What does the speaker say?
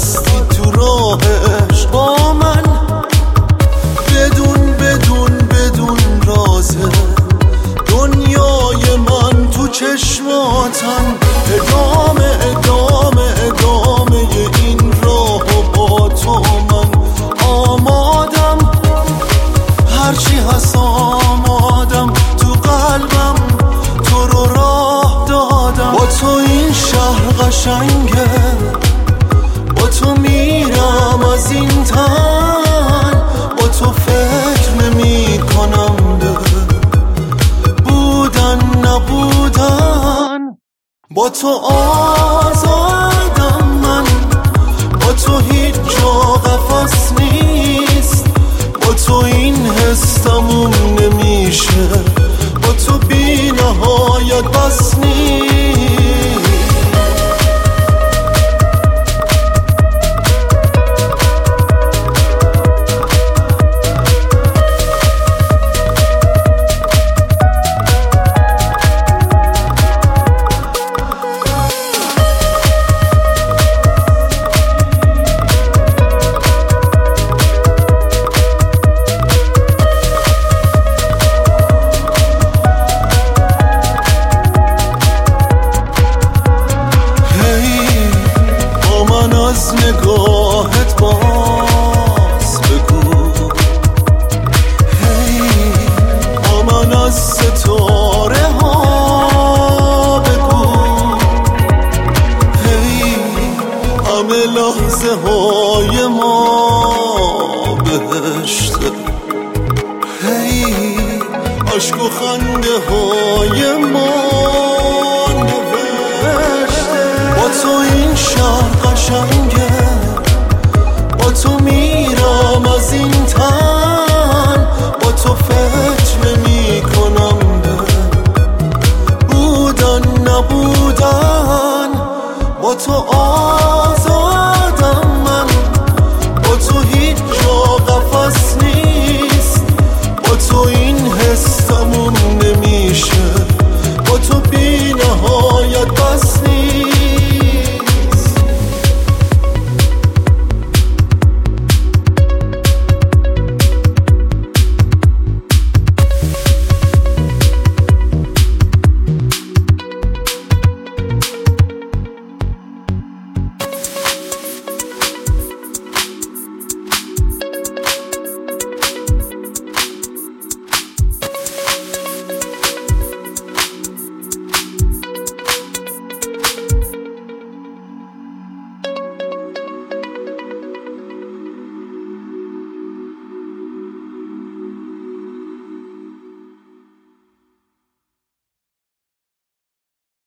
هستی تو راهش با من، بدون رازه دنیای من تو چشماتم. ادامه این راه و با تو من آمادم، هرچی هست آمادم، تو قلبم تو رو راه دادم. با تو این شهر قشنگه، با تو میرم از این تن، با تو فکر نمی کنم به بودن نبودن. با تو آزادم من، با تو هیچ جا قفس نیست، با تو این حس تموم نمیشه، با تو بی نهایت بس نیست. از نگاهت باز بگو، هی با من از ستاره ها بگو، هی همه لحظه های ما بهشته، هی عشق و خنده های ما نوشته. با تو این شهر قشنگه، با تو میرم از این تن، با تو فکر نمی کنم به بودن نبودن. با تو